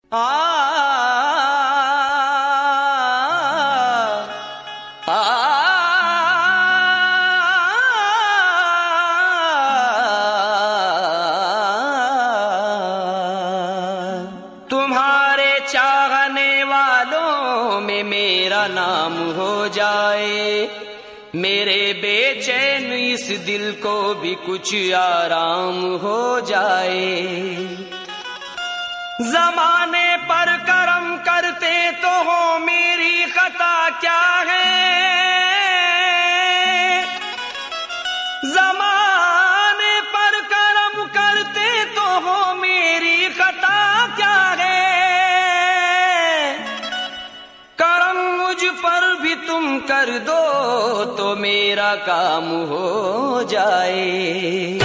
आ आ तुम्हारे चाहने वालों में मेरा नाम हो जाए, मेरे बेचैन इस दिल को भी कुछ आराम हो जाए। ज़माने पर करम करते तो हो, मेरी खता क्या है। ज़माने पर करम करते तो हो, मेरी खता क्या है। करम मुझ पर भी तुम कर दो तो मेरा काम हो जाए।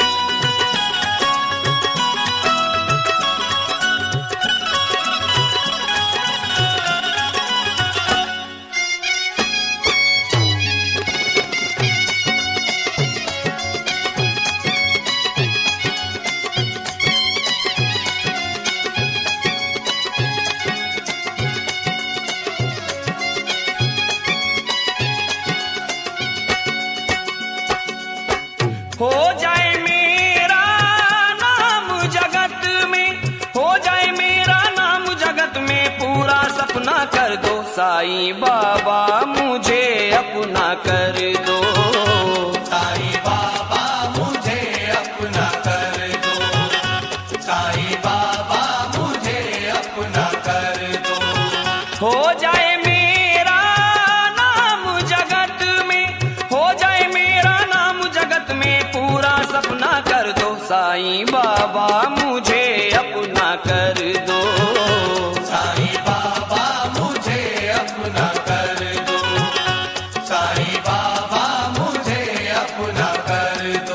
हो जाए मेरा नाम जगत में, हो जाए मेरा नाम जगत में, पूरा सपना कर दो साईं बाबा मुझे अपना कर दो। साईं बाबा मुझे अपना कर दो, साईं बाबा मुझे अपना कर दो। हो जाए मेरा नाम जगत में, हो जाए मेरा नाम जगत में, पूरा सपना कर दो साईं बाबा मुझे अपना कर दो। साईं बाबा मुझे अपना कर दो, साईं बाबा मुझे अपना कर दो।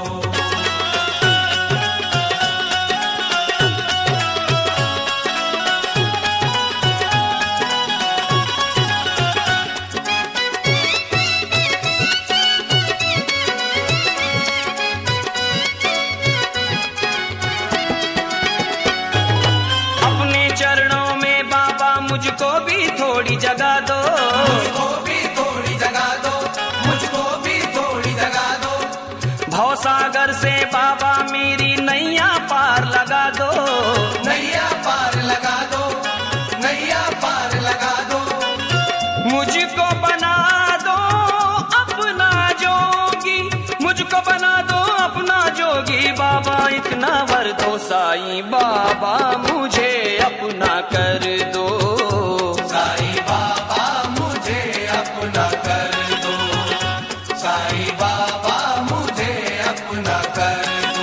चरणों में बाबा मुझको भी थोड़ी जगह दो, मुझको भी थोड़ी जगह दो, मुझको भी थोड़ी जगह दो। भवसागर से बाबा मेरी नैया पार लगा दो, नैया पार लगा दो, नैया पार लगा दो। मुझको बना दो अपना जोगी, मुझको बना दो अपना जोगी, बाबा इतना वर दो साईं बाबा मुझे अपना कर दो। साईं बाबा मुझे अपना कर दो, साईं बाबा मुझे अपना कर दो।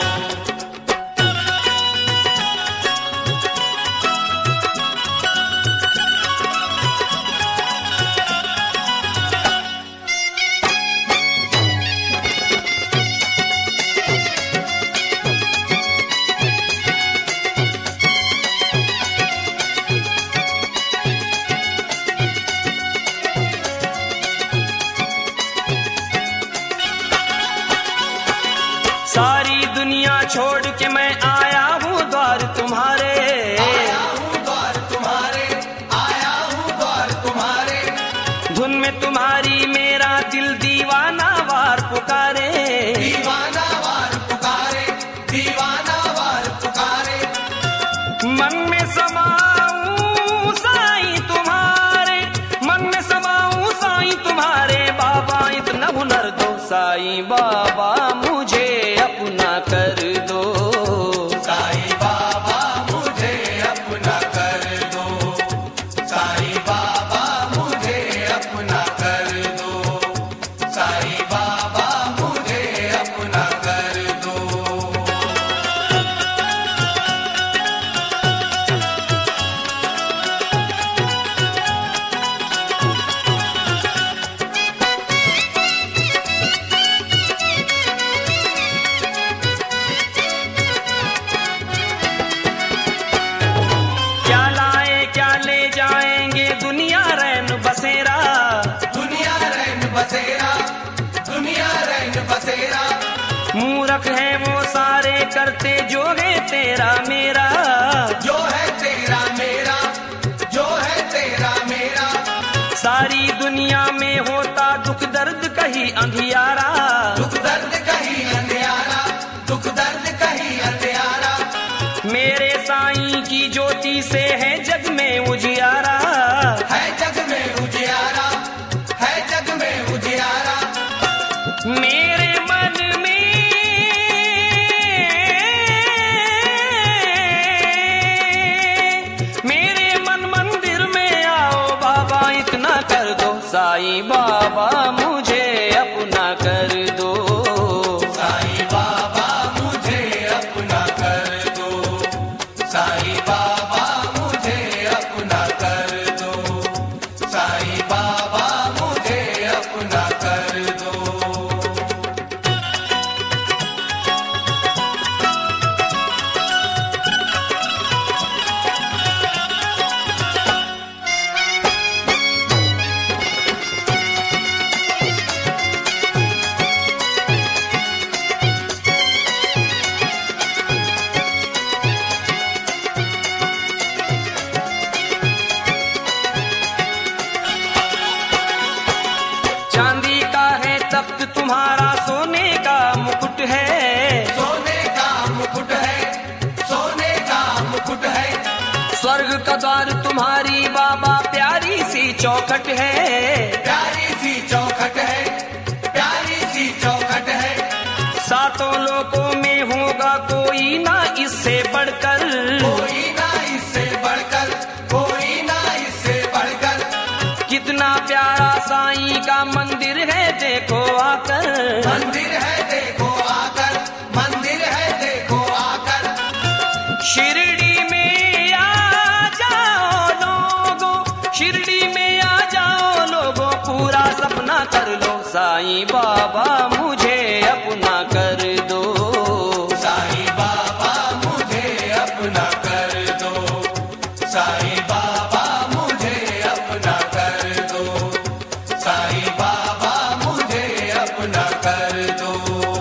सारी दुनिया छोड़ के मैं आया हूँ द्वार तुम्हारे, आया हूँ द्वार तुम्हारे, आया हूँ द्वार तुम्हारे। धुन में तुम्हारी मेरा दिल दीवाना वार पुकारे, दीवाना वार पुकारे, दीवाना वार पुकारे। मन में समाऊं साईं तुम्हारे, मन में समाऊं साईं तुम्हारे, बाबा इतना हुनर दो साईं बाबा मुझे अपना कर दो। साईं बाबा मुझे अपना कर दो, साईं बाबा मुझे अपना कर दो, साईं बाबा मुझे अपना कर दो। दुख दर्द कहीं अंधियारा, दुख दर्द कहीं अंधियारा, दुख दर्द कहीं अंधियारा। मेरे साईं की ज्योति से है जग में उजियारा, है जग में उजियारा, है जग में उजियारा। मेरे मन में मेरे मन मंदिर में आओ बाबा, इतना कर दो साईं बाबा मुझे अपना कर दो, साईं बाबा मुझे अपना कर दो, साईं बाबा मुझे अपना कर दो, साईं बाबा मुझे अपना कर दो। चांदी का है तख्त तुम्हारा, सोने का मुकुट है, सोने का मुकुट है, सोने का मुकुट है। स्वर्ग का द्वार तुम्हारी बाबा प्यारी सी चौखट है, प्यारी सी चौखट है, प्यारी सी चौखट है। सातों लोकों में होगा कोई ना इससे बढ़कर, कोई ना इससे बढ़कर, कोई ना इससे बढ़कर। कितना प्यारा साईं का मंदिर है देखो आकर, मंदिर है देखो आकर, मंदिर है देखो आकर। शिरडी में आ जाओ लोगो, शिरडी में आ जाओ लोगो, पूरा सपना कर लो साईं बाबा मुझे अपना कर दो, साईं बाबा मुझे अपना कर दो, साईं बाबा मुझे अपना कर दो, साईं बाबा मुझे अपना कर दो।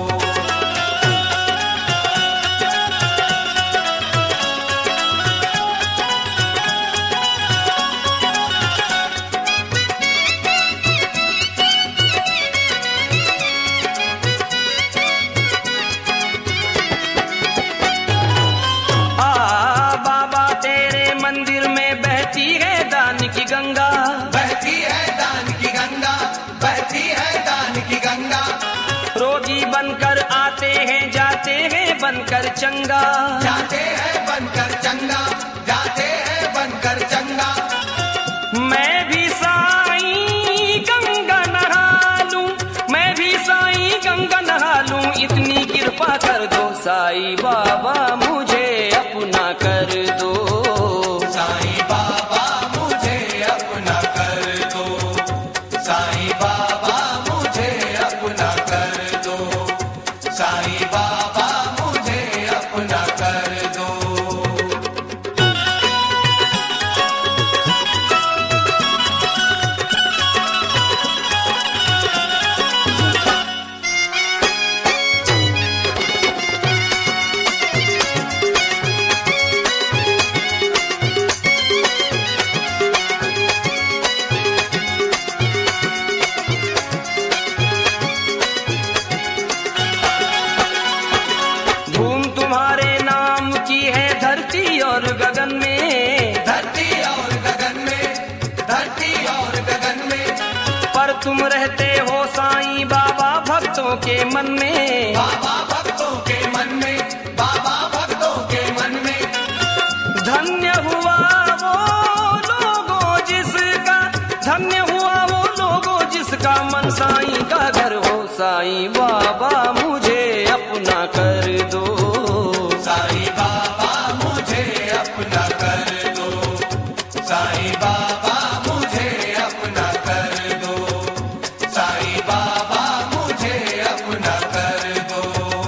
बाबा तेरे मंदिर में बहती है दान की गंगा, बहती है दान की गंगा, बहती है दान की गंगा। रोगी बनकर आते हैं जाते हैं बनकर चंगा, जाते हैं बनकर चंगा, जाते हैं बनकर चंगा। मैं भी साईं गंगा नहा लूं, मैं भी साईं गंगा नहा लूं, इतनी कृपा कर दो साईं बाबा मुझे अपना कर दो, साईं बाबा मुझे अपना कर दो, साईं बाबा मुझे अपना कर दो, साईं बाबा मुझे अपना कर दो। धूम तुम्हारे नाम की है धरती और गगन में, धरती और गगन में, धरती और गगन में। पर तुम रहते हो साईं बाबा भक्तों के मन में, बाबा भक्तों के मन में, बाबा भक्तों के मन में। धन्य हुआ वो लोगों जिसका, धन्य हुआ वो लोगों जिसका मन साईं का घर हो, साईं बाबा मुझे अपना कर दो, साईं बाबा मुझे अपना कर दो, साईं बाबा मुझे अपना कर दो, साईं बाबा मुझे अपना कर दो।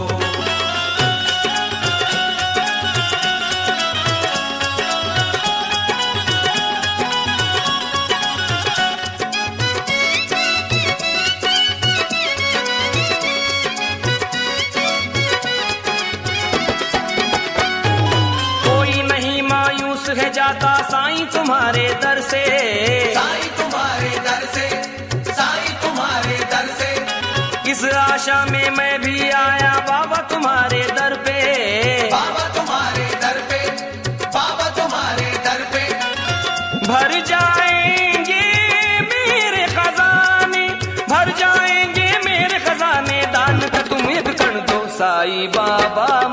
है जाता साईं तुम्हारे दर से, साईं तुम्हारे दर से, साईं तुम्हारे इस आशा में मैं भी आया बाबा तुम्हारे दर पे, बाबा तुम्हारे दर पे, बाबा तुम्हारे दर पे। भर जाएंगे मेरे खजाने, भर जाएंगे मेरे खजाने, दान का तुम एक कण दो साईं बाबा